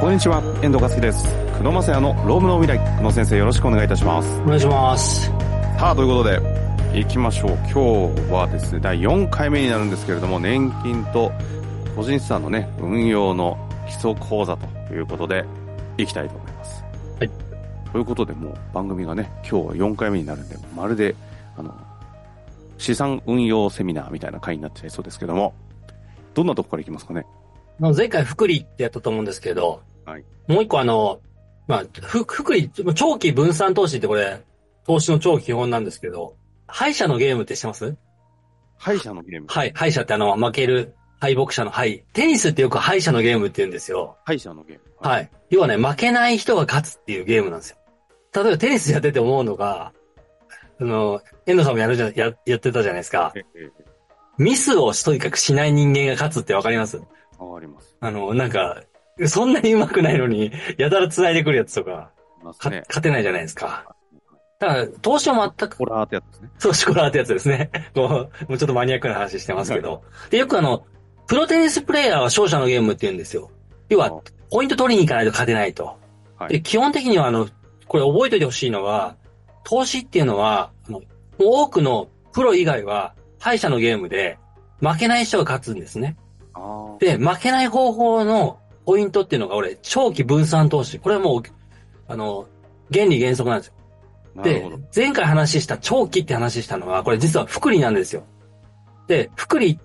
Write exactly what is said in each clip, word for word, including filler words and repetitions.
こんにちは、遠藤和樹です。久野正也のロームの未来。久野先生、よろしくお願いいたします。 お願いします。 さあ、ということで、行きましょう。今日はですね、だいよんかいめになるんですけれども、年金と個人資産のね、運用の基礎講座ということで、行きたいと思います。 はい。 ということで、もう番組がね、今日はよんかいめになるんで、まるで、あの、資産運用セミナーみたいな回になっちゃいそうですけども、どんなとこから行きますかね。 前回福利ってやったと思うんですけど、 はい、 もう一個あの、まあ、ふ、福利、長期分散投資ってこれ、投資の超基本なんですけど、敗者のゲームって知ってます？ 敗者のゲーム。 はい、敗者ってあの、負ける、敗北者の敗。テニスってよく敗者のゲームって言うんですよ。 敗者のゲーム。 はい、はい。要はね、負けない人が勝つっていうゲームなんですよ。例えばテニスやってて思うのが、あの、遠藤さんもやるじゃ、や、やってたじゃないですか。ええ、ミスをとにかくしない人間が勝つってわかります？ わかります。 あの、なんか、そんなに上手くないのに、やたら繋いでくるやつとか、ね、勝てないじゃないですか。だから、投資は全く。 シコラーってやつですね。 そう、シコラーってやつですね。こう、もうちょっとマニアックな話してますけど。はい、で、よくあの、プロテニスプレイヤーは勝者のゲームって言うんですよ。要は、ポイント取りに行かないと勝てないと。はい、で、基本的にはあの、これ覚えておいてほしいのは、投資っていうのは、あの、多くのプロ以外は、敗者のゲームで、負けない人が勝つんですね。で、負けない方法のポイントっていうのが俺、長期分散投資。これはもう、あの、原理原則なんですよ。で、前回話した長期って話したのは、これ実は複利なんですよ。で、複利って、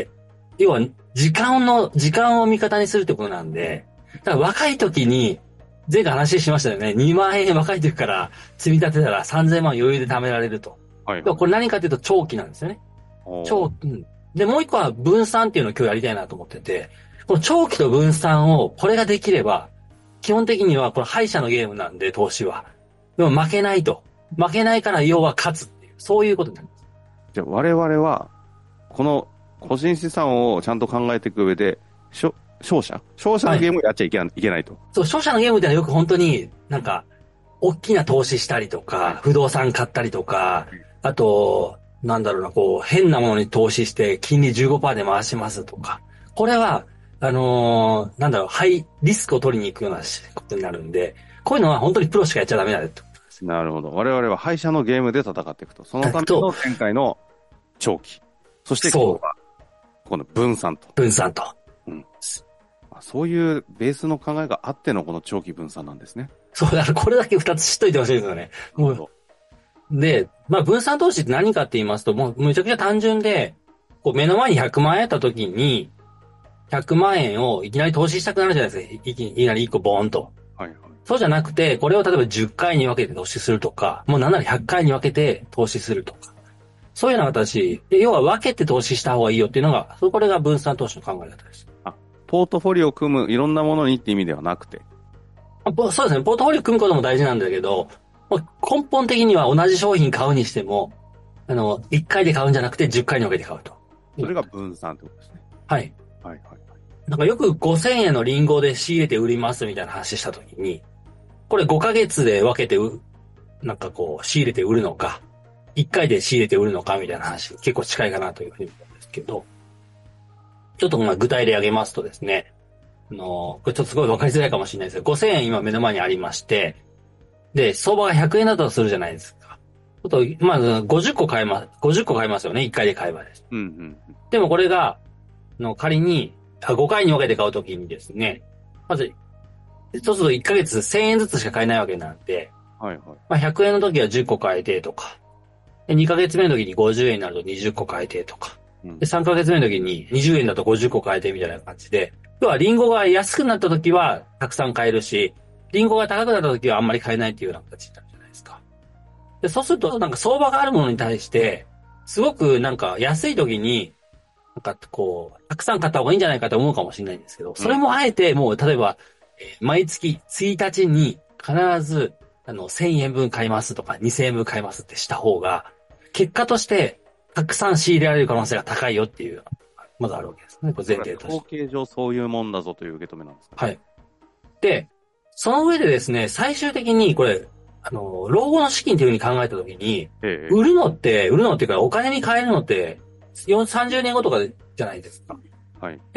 要は時間の、時間を味方にするってことなんで、だから若い時に、前回話しましたよね。にまんえん若い時から積み立てたらさんぜんまん余裕で貯められると。はい、はい。これ何かっていうと長期なんですよね。長期、うん。で、もう一個は分散っていうのを今日やりたいなと思ってて、この長期と分散を、これができれば、基本的にはこれ敗者のゲームなんで、投資は。でも負けないと。負けないから要は勝つっていう、そういうことになります。 じゃあ我々は、この個人資産をちゃんと考えていく上で、しょ勝者勝者のゲームをやっちゃいけない、はい、いけないと。 そう、勝者のゲームってのはよく本当になんか、大きな投資したりとか、不動産買ったりとか、あと、なんだろうな、こう、変なものに投資して、金利 じゅうごパーセント で回しますとか。これは、あのー、なんだろう、ハイリスクを取りに行くようなことになるんで、こういうのは本当にプロしかやっちゃダメだよってことです。 なるほど。我々は敗者のゲームで戦っていくと。そのための前回の長期。そして今日は、この分散と。 分散と。 うん。そういうベースの考えがあってのこの長期分散なんですね。 そう、だからこれだけ二つ知っといてほしいですよね。もう。で、まあ分散投資って何かって言いますと、もうめちゃくちゃ単純で、こう目の前にひゃくまん円あった時に、ひゃくまん円をいきなり投資したくなるじゃないですか。いき, いきなりいっこボーンと。はいはい。そうじゃなくて、これを例えばじゅっかいに分けて投資するとか、もうなんならひゃっかいに分けて投資するとか。そういうような形で、要は分けて投資した方がいいよっていうのが、これが分散投資の考え方です。 あ、ポートフォリオを組むいろんなものにって意味ではなくて。 そうですね。ポートフォリオ組むことも大事なんだけど、根本的には同じ商品買うにしても、あの、いっかいで買うんじゃなくてじゅっかいに分けて買うと。 それが分散ってことですね。 はい。はいはいはい。なんかよくごせんえんのリンゴで仕入れて売りますみたいな話したときに、これごかげつで分けてう、なんかこう仕入れて売るのか、いっかいで仕入れて売るのかみたいな話、結構近いかなというふうに思うんですけど、ちょっとまあ具体例挙げますとですね、あの、これちょっとすごい分かりづらいかもしれないですけど、ごせんえん今目の前にありまして、で、相場がひゃくえんだとするじゃないですか。ちょっと、まあ、ごじゅっこ買えます、ごじゅっこ買えますよね、いっかいで買えばです。うんうんうん、でもこれが、の仮に、ごかいに分けて買うときにですね、まず、そうするといっかげつせんえんずつしか買えないわけなんで、はいはい。まあ、ひゃくえんの時はじゅっこ買えてとか、でにかげつめの時にごじゅうえんになるとにじゅっこ買えてとか、うん、でさんかげつめの時ににじゅうえんだとごじゅっこ買えてみたいな感じで、要はリンゴが安くなった時はたくさん買えるし、リンゴが高くなった時はあんまり買えないっていうような形になるじゃないですか。で、そうするとなんか相場があるものに対して、すごくなんか安い時に、なんかこう、たくさん買った方がいいんじゃないかと思うかもしれないんですけど、それもあえてもう例えば、毎月ついたちに必ず、あの、せんえんぶん買いますとかにせんえんぶん買いますってした方が、結果としてたくさん仕入れられる可能性が高いよっていう、まずあるわけですね。これ前提として。 統計上そういうもんだぞという受け止めなんですか、 ね、はい。で、その上でですね、最終的にこれ、あの、老後の資金というふうに考えたときに、ええ、売るのって、売るのっていうかお金に換えるのって、さんじゅうねんごとかじゃないですか。はい。で、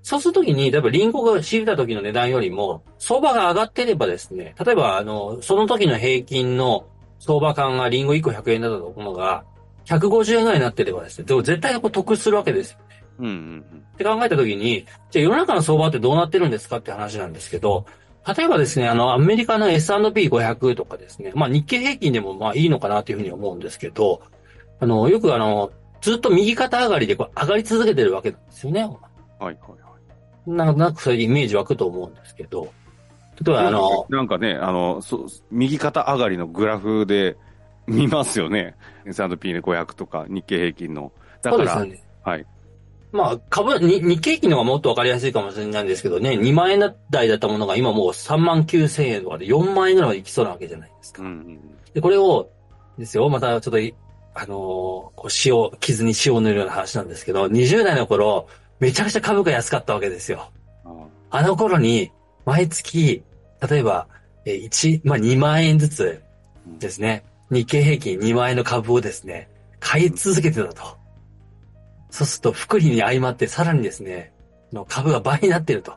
そうするときに、例えばリンゴが仕入れた時の値段よりも、相場が上がってればですね、例えば、あの、その時の平均の相場感がリンゴいっこひゃくえんだったところが、ひゃくごじゅうえんぐらいになってればですね、でも絶対こう得するわけですよ。 うんうんうん。 って考えた時に、じゃあ世の中の相場ってどうなってるんですかって話なんですけど、例えばですね、あの、アメリカの エスアンドピーごひゃく とかですね、まあ日経平均でもまあいいのかなというふうに思うんですけど、あの、よくあの、ずっと右肩上がりでこう上がり続けてるわけなんですよね。 はいはいはい。 なんとなくそういうイメージ湧くと思うんですけど、例えばあの、 なんかね、あの、そ右肩上がりのグラフで見ますよね。エスアンドピーごひゃく とか日経平均の。だから、 そうですよね。 はい。 まあ、株、に日経平均の方がもっとわかりやすいかもしれないんですけどね、にまん円台だったものが今もうさんまんきゅうせんえんとかでよんまん円ぐらいまで行きそうなわけじゃないですか。 うんうん、 で、これを、ですよ、またちょっと、あのーこう塩、傷に塩を塗るような話なんですけど、にじゅう代の頃、めちゃくちゃ株価安かったわけですよ。 ああの頃に、毎月、例えば、え、いち、まあにまん円ずつですね、日経平均にまん円の株をですね、買い続けてたと。そうすると、福利に相まってさらにですね、の株が倍になってると。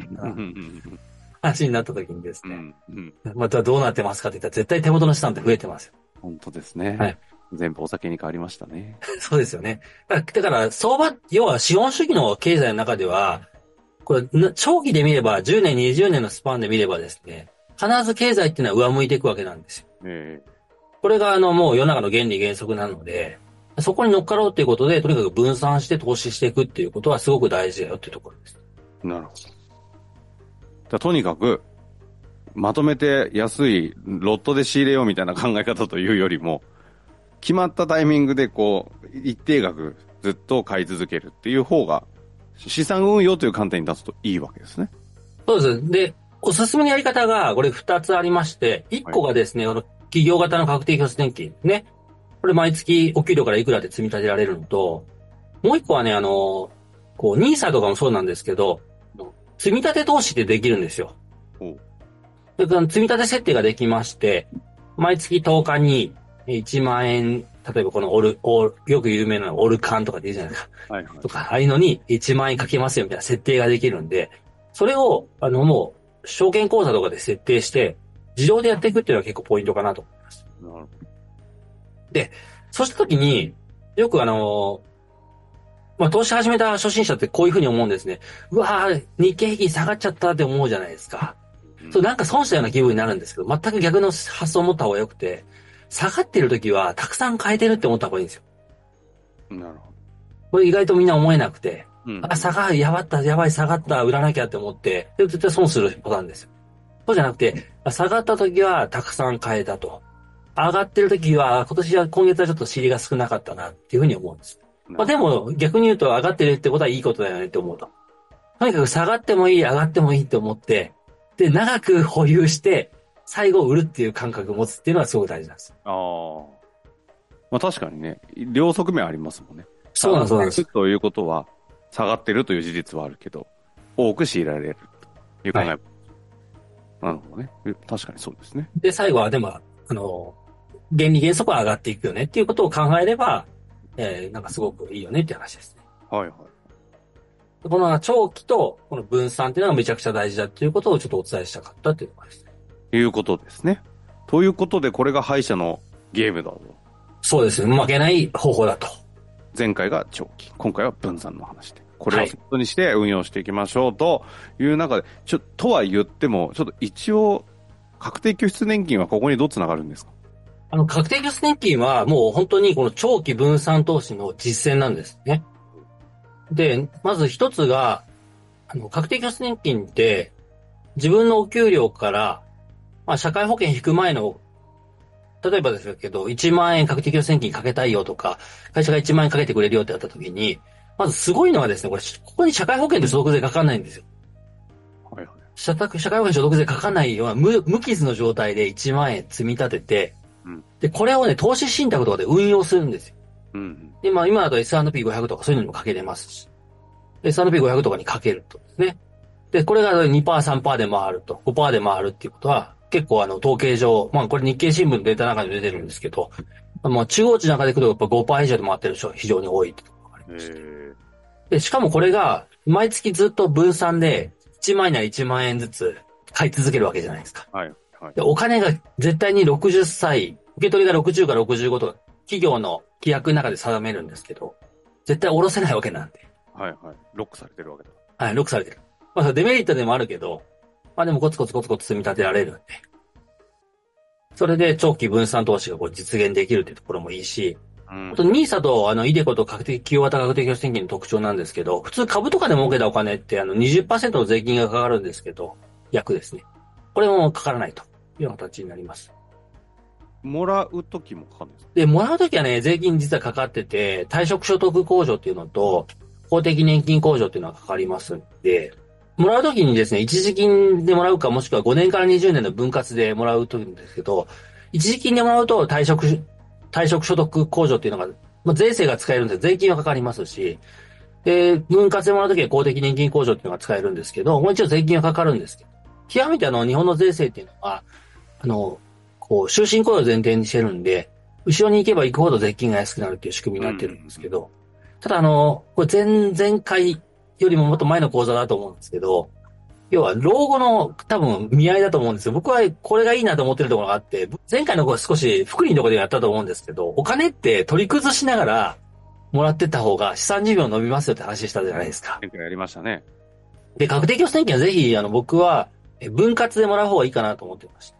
話になった時にですね、 うんうん、 またどうなってますかって言ったら絶対手元の資産って増えてますよ。 本当ですね。 はい。 全部お酒に変わりましたね。 そうですよね。だから、だから相場、要は資本主義の経済の中では、これ、長期で見れば、じゅうねん、にじゅうねんのスパンで見ればですね、必ず経済っていうのは上向いていくわけなんですよ。 ええ、 これがあの、もう世の中の原理原則なので、そこに乗っかろうっていうことで、とにかく分散して投資していくっていうことはすごく大事だよっていうところです。 なるほど。だとにかく、まとめて安いロットで仕入れようみたいな考え方というよりも、決まったタイミングでこう、一定額ずっと買い続けるっていう方が、資産運用という観点に立つといいわけですね。 そうです。で、おすすめのやり方が、これ二つありまして、一個がですね、はい、あの、企業型の確定拠出年金ね。これ毎月お給料からいくらで積み立てられるのと、もう一個はね、あの、こう、ニーサとかもそうなんですけど、積み立て投資ってできるんですよ。で、積み立て設定ができまして、毎月とおかにいちまん円、例えばこのオル、オルよく有名なオルカンとかって言うじゃないですか。はいはい。とか、ああいうのにいちまん円かけますよみたいな設定ができるんで、それを、あの、もう、証券口座とかで設定して、自動でやっていくっていうのは結構ポイントかなと思います。なるほど。で、そうしたときに、よくあの、まあ、投資始めた初心者ってこういうふうに思うんですね。うわぁ、日経平均下がっちゃったって思うじゃないですか。うん、そう、なんか損したような気分になるんですけど、全く逆の発想を持った方が良くて、下がってるときはたくさん買えてるって思った方がいいんですよ。なるほど。これ意外とみんな思えなくて、うん、あ、下が、やばった、やばい、下がった、売らなきゃって思って、で絶対損するパターンですよ。そうじゃなくて、下がったときはたくさん買えたと。上がってるときは、今年は、今月はちょっと尻が少なかったなっていうふうに思うんです。まあでも逆に言うと上がってるってことはいいことだよねって思うと。とにかく下がってもいい、上がってもいいって思って、で、長く保有して、最後売るっていう感覚を持つっていうのはすごく大事なんです。 ああ。まあ確かにね、両側面ありますもんね。 そうなんです、そうなんです。 ということは、下がってるという事実はあるけど、多く強いられるという考え。はい、なるほどね。確かにそうですね。 で、最後はでも、あの、原理原則は上がっていくよねっていうことを考えれば、えー、なんかすごくいいよねっていう話ですね。はいはい。この長期とこの分散っていうのがめちゃくちゃ大事だっていうことをちょっとお伝えしたかったっていうところですね。 いうことですね。ということでこれが敗者のゲームだと。 そうですね。負けない方法だと。 前回が長期、今回は分散の話で。これをセットにして運用していきましょうという中で、ちょ、とは言っても、ちょっと一応、確定拠出年金はここにどうつながるんですか？ あの、確定拠出年金はもう本当にこの長期分散投資の実践なんですね。で、まず一つが、あの、確定拠出年金って自分のお給料から、まあ、社会保険引く前の、例えばですけど、いちまん円確定拠出年金かけたいよとか、会社がいちまん円かけてくれるよってやった時に、まずすごいのはですね、これ、ここに社会保険で所得税かかんないんですよ。はいはい。社会保険所得税かかんないような無、無傷の状態でいちまん円積み立てて、うん、で、これをね、投資信託とかで運用するんですよ。うん、で、まあ今だと エスアンドピーごひゃく とかそういうのにもかけれますし、エスアンドピーごひゃく とかにかけるとですね。で、これが にパーセント、さんパーセント で回ると、ごパーセント で回るっていうことは、結構あの、統計上、まあこれ日経新聞のデータの中に出てるんですけど、まあ中央値の中でいくとやっぱ ごパーセント 以上で回ってる人が非常に多いってところがありまして。で、しかもこれが、 毎月ずっと分散でいちまん円ならいちまん円ずつ買い続けるわけじゃないですか。 はい。はい。 で、お金が絶対にろくじゅっさい、受け取りがろくじゅうかろくじゅうごとか、企業の規約の中で定めるんですけど、絶対下ろせないわけなんで。 はいはい。ロックされてるわけだ。 はい、ロックされてる。まあ、デメリットでもあるけど、まあでもコツコツコツコツ積み立てられるんで。それで長期分散投資がこう実現できるっていうところもいいし、 うん。 あとニーサとあのイデコと確定企業型確定拠出金の特徴なんですけど、普通株とかで儲けたお金ってあの にじゅっパーセント の税金がかかるんですけど、約ですね。これもかからないというような形になります。 もらうときもかかるんですか？ で、もらうときはね、税金実はかかってて、退職所得控除っていうのと、公的年金控除っていうのがかかりますんで、もらうときにですね、一時金でもらうか、もしくはごねんからにじゅうねんの分割でもらうときですけど、一時金でもらうと退職、退職所得控除っていうのが、まあ、税制が使えるんで税金はかかりますし、で、分割でもらうときは公的年金控除っていうのが使えるんですけど、もう一応税金はかかるんですけど、極めてあの、日本の税制っていうのは、あの、こう、終身雇用を前提にしてるんで、後ろに行けば行くほど税金が安くなるっていう仕組みになってるんですけど、ただあの、これ前々回よりももっと前の講座だと思うんですけど、要は老後の多分見合いだと思うんですよ。僕はこれがいいなと思ってるところがあって、前回の子少し福利のところでやったと思うんですけど、お金って取り崩しながらもらってった方が資産寿命伸びますよって話したじゃないですか。 前回やりましたね。 で、確定拠出年金はぜひ、あの、僕は分割でもらう方がいいかなと思ってました。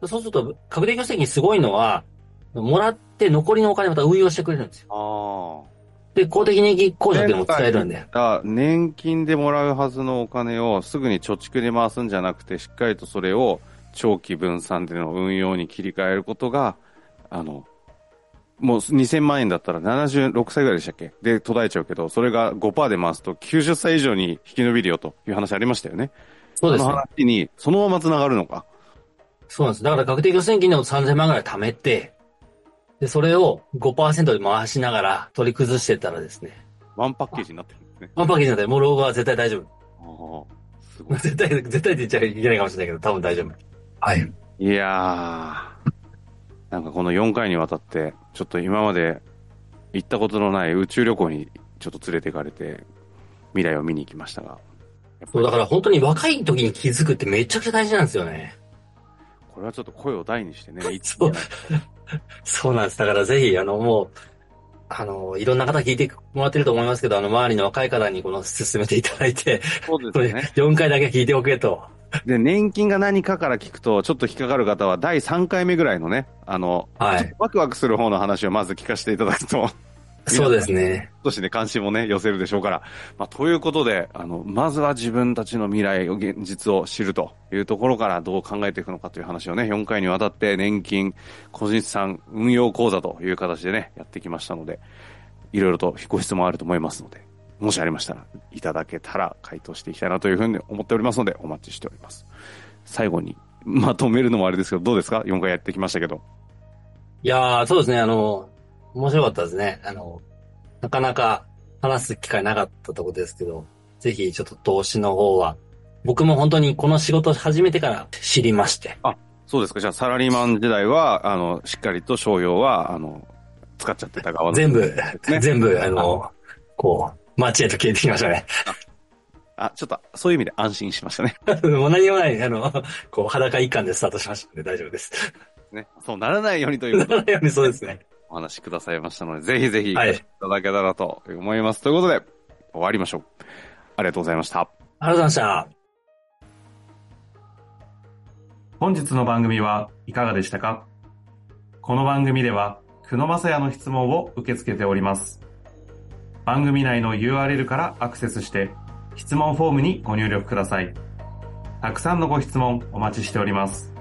そうすると、確定拠出年金すごいのは、もらって残りのお金また運用してくれるんですよ。 ああ。 で、公的年金控除っていうのも使えるんで。 年金でもらうはずのお金をすぐに貯蓄で回すんじゃなくて、しっかりとそれを長期分散での運用に切り替えることが、あの、もうにせんまん円だったらななじゅうろくさいぐらいでしたっけで途絶えちゃうけど、それが ごパーセント で回すときゅうじゅっさい以上に引き延びるよという話ありましたよね。 そうですね。 その話にそのまま繋がるのか。 そうなんです。だから確定拠出年金でもさんぜんまんぐらい貯めて、で、それを ごパーセント で回しながら取り崩していったらですね。 ワンパッケージになってるんですね。 ワンパッケージなんで、もう老後は絶対大丈夫。 ああ、すごい。 絶対、絶対って言っちゃいけないかもしれないけど、多分大丈夫。はい。 いやー、なんかこのよんかいにわたって、ちょっと今まで行ったことのない宇宙旅行にちょっと連れて行かれて、未来を見に行きましたが。 そう、だから本当に若い時に気づくってめちゃくちゃ大事なんですよね。 これはちょっと声を大にしてね、言ってそう。そうなんです。だからぜひ、あの、もう、あの、いろんな方聞いてもらってると思いますけど、あの、周りの若い方にこの進めていただいて、 そうですね。 よんかいだけ聞いておけと。 で、年金が何かから聞くと、ちょっと引っかかる方は、だいさんかいめぐらいのね、あの、 はい。 ワクワクする方の話をまず聞かせていただくと。 そうですね。 少しね、関心もね、寄せるでしょうから。まあ、ということで、あの、まずは自分たちの未来を、現実を知るというところからどう考えていくのかという話をね、よんかいにわたって年金、個人資産、運用講座という形でね、やってきましたので、いろいろとご質問あると思いますので、もしありましたら、いただけたら回答していきたいなというふうに思っておりますので、お待ちしております。最後に、まとめるのもあれですけど、どうですか ?よん 回やってきましたけど。 いやー、そうですね、あの、面白かったですね。あの、なかなか話す機会なかったところですけど、ぜひちょっと投資の方は、僕も本当にこの仕事を始めてから知りまして。 あ、そうですか。じゃあサラリーマン時代は、あの、しっかりと商用は、あの、使っちゃってた側の、 全部、 ね、 全部、あの、こう、間違えと消えてきましたね。 あ、ちょっと、そういう意味で安心しましたね。 もう何もない、あの、こう、裸一貫でスタートしましたので大丈夫です。 ね。そうならないようにということで。 ならないようにそうですね。 お話しくださいましたので、ぜひぜひ、 はい。 いただけたらと思います。ということで、終わりましょう。ありがとうございました。 ありがとうございました。 本日の番組はいかがでしたか？この番組では、久野正也の質問を受け付けております。番組内の ユーアールエル からアクセスして、質問フォームにご入力ください。たくさんのご質問お待ちしております。